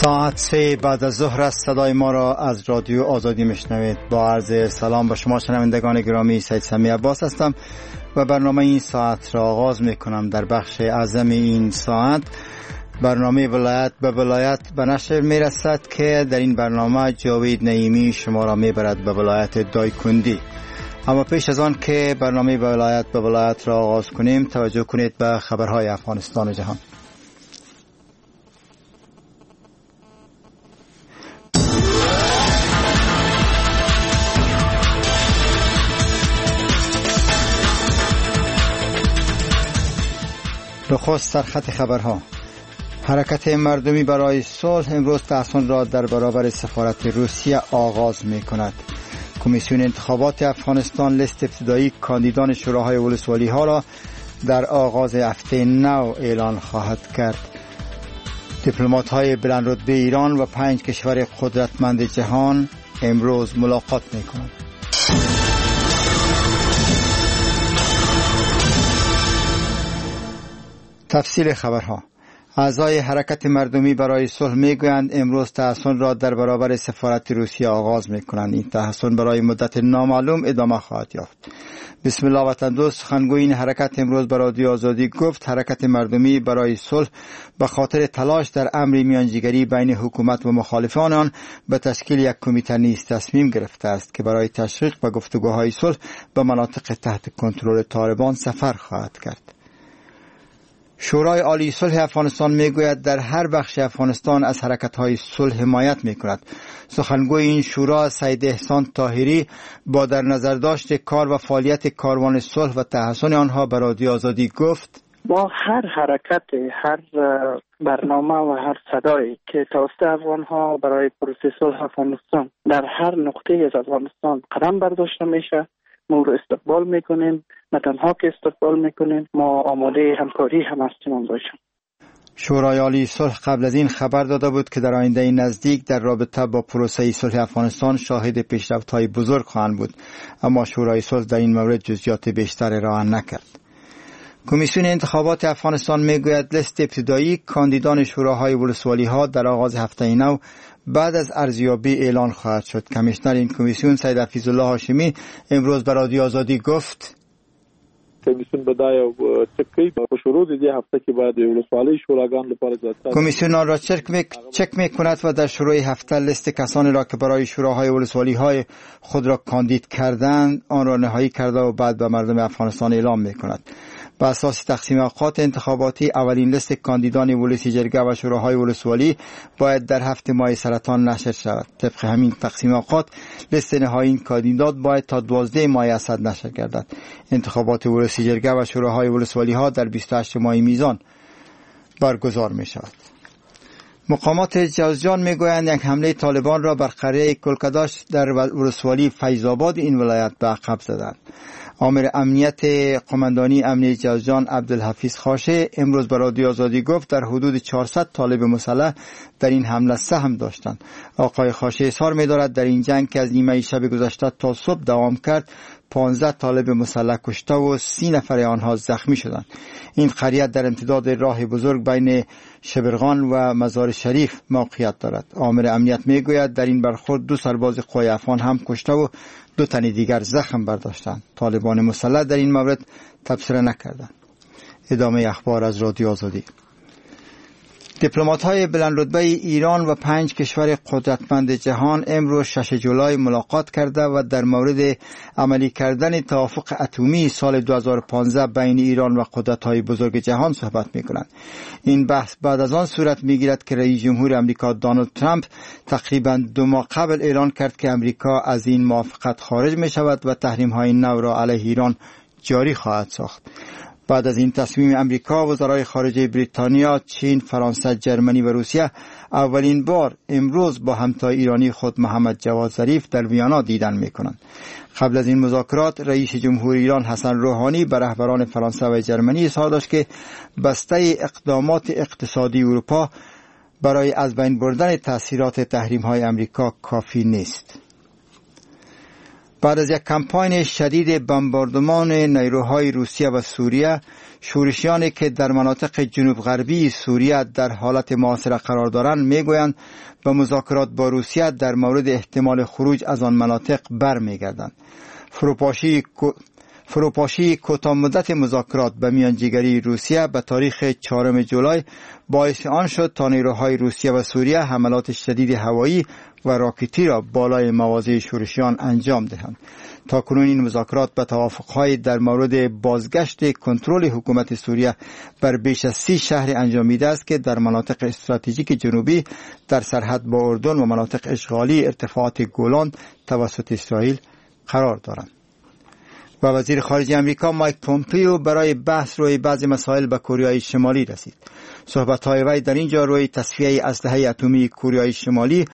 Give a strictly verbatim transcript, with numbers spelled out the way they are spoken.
ساعت سه بعد از ظهر است. صدای ما را از رادیو آزادی میشنوید. با عرض سلام به شما شنوندگان گرامی، سید سمی عباس هستم و برنامه این ساعت را آغاز میکنم. در بخش اعظم این ساعت برنامه ولایت به ولایت به نشر میرسد که در این برنامه جاوید نعیمی شما را میبرد به ولایت دایکندی. اما پیش از آن که برنامه ولایت به ولایت را آغاز کنیم، توجه کنید به خبرهای افغانستان و جهان. نخست سرخط خبرها. حرکت مردمی برای صلح امروز تحصن را در برابر سفارت روسیه آغاز می کند. کمیسیون انتخابات افغانستان لیست ابتدایی کاندیدان شوراهای ولسوالی ها را در آغاز هفته نو اعلان خواهد کرد. دیپلمات های بلند رتبه ایران و پنج کشور قدرتمند جهان امروز ملاقات می کنند. تفصیل خبرها. اعضای حرکت مردمی برای صلح میگویند امروز تحصن را در برابر سفارت روسیه آغاز میکنند. این تحصن برای مدت نامعلوم ادامه خواهد یافت. بسم الله وطن دوست سخنگوی این حرکت امروز به رادیو آزادی گفت حرکت مردمی برای صلح به خاطر تلاش در امر میانجیگری بین حکومت و مخالفان آن به تشکیل یک کمیته نیز تصمیم گرفته است که برای تشویق و گفتگوهای صلح به مناطق تحت کنترل طالبان سفر خواهد کرد. شورای عالی صلح افغانستان میگوید در هر بخش افغانستان از حرکت‌های صلح حمایت میکند. سخنگوی این شورا سید احسان طاهری با در نظر داشت کار و فعالیت کاروان صلح و تحسن آنها به رادیو آزادی گفت با هر حرکت، هر برنامه و هر صدایی که توسط افغان‌ها برای پروسه صلح افغانستان در هر نقطه از افغانستان قدم برداشته میشه، ما رو استقبال میکنیم. نه تنها که استقبال میکنیم، ما آماده همکاری هم هستیم باشیم. شورای عالی صلح قبل از این خبر داده بود که در آینده نزدیک در رابطه با پروسه صلح افغانستان شاهد پیشرفت‌های بزرگ خواهند بود، اما شورای صلح در این مورد جزئیات بیشتر ارائه نکرد. کمیسیون انتخابات افغانستان میگوید لیست ابتدایی کاندیدان شوراهای ولسوالی ها در آغاز هفته نو بعد از ارزیابی اعلان خواهد شد. کمیشنر این کمیسیون سید حفیظ الله هاشمی امروز به رادیو آزادی گفت کمیسیون بدای چکی با شروع دیگه هفته که بعد ولسوالی شوراگان لپاره داد. کمیسیون آن را چک می چک میکند و در شروع هفته لیست کسانی را که برای شوراهای ولسوالی های خود را کاندید کردند آن را نهایی کرده و بعد به مردم افغانستان اعلام میکند. بر اساس تقسیم اوقات انتخاباتی اولین لیست کاندیدان ولسی جرگه و شوراهای ولسوالی باید در هفته ماه سرطان نشر شود. طبق همین تقسیم اوقات لیست نهایی این کاندیدات باید تا دوازده ماه اسد نشر گردد. انتخابات ولسی جرگه و شوراهای ولسوالی ها در بیست و هشت ماه میزان برگزار می شود. مقامات جوزجان می گویند یک حمله طالبان را بر قریه کلکداش در ولسوالی فیض‌آباد این ولایت به عقب زدند. آمر امنیت قماندانی امنیت جوزجان عبدالحفیظ خاشه امروز به رادیو آزادی گفت در حدود چهارصد طالب مسلح در این حمله سهم داشتند. آقای خاشه اظهار می‌دارد در این جنگ که از نیمه شب گذشته تا صبح دوام کرد پانزده طالب مسلح کشته و سی نفر آنها زخمی شدند. این قریه در امتداد راه بزرگ بین شبرغان و مزار شریف موقعیت دارد. آمر امنیت میگوید در این برخورد دو سرباز قوای افغان هم کشته و دو تن دیگر زخم برداشتند. طالبان مسلح در این مورد تبصره نکردند. ادامه اخبار از رادیو آزادی. دیپلمات های بلند رتبه ایران و پنج کشور قدرتمند جهان امروز شش جولای ملاقات کرده و در مورد عملی کردن توافق اتمی سال دو هزار و پانزده بین ایران و قدرت های بزرگ جهان صحبت می کنند. این بحث بعد از آن صورت می گیرد که رئیس جمهور امریکا دونالد ترامپ تقریبا دو ماه قبل اعلان کرد که امریکا از این موافقت خارج می شود و تحریم های نو را علیه ایران جاری خواهد ساخت. بعد از این تصمیم امریکا، وزرای خارجه بریتانیا، چین، فرانسه، جرمنی و روسیه اولین بار امروز با همتای ایرانی خود محمد جواد ظریف در ویانا دیدن می‌کنند. قبل از این مذاکرات رئیس جمهور ایران حسن روحانی به رهبران فرانسه و جرمنی اظهار داشت که بسته اقدامات اقتصادی اروپا برای از بین بردن تأثیرات تحریم‌های امریکا کافی نیست. بعد از یک کمپاین شدید بمباردمان نیروهای روسیه و سوریه، شورشیانی که در مناطق جنوب غربی سوریه در حالت محاصره قرار دارند میگویند به مذاکرات با روسیه در مورد احتمال خروج از آن مناطق برمیگردند. فروپاشی فروپاشی کوتاه مدت مذاکرات به میانجیگری روسیه به تاریخ چهارم جولای باعث آن شد تا نیروهای روسیه و سوریه حملات شدید هوایی و راکتی را بالای مواضع شورشیان انجام دهند. تا کنون این مذاکرات به توافق‌های در مورد بازگشت کنترل حکومت سوریه بر بیش از سی شهر انجامیده است که در مناطق استراتژیک جنوبی در سرحد با اردن و مناطق اشغالی ارتفاعات گولان توسط اسرائیل قرار دارند. و وزیر خارجه امریکا مایک پومپیو برای بحث روی بعضی مسائل به کره شمالی رسید. صحبت‌های وی در اینجا روی تصفیه اسلحه اتمی کره شمالی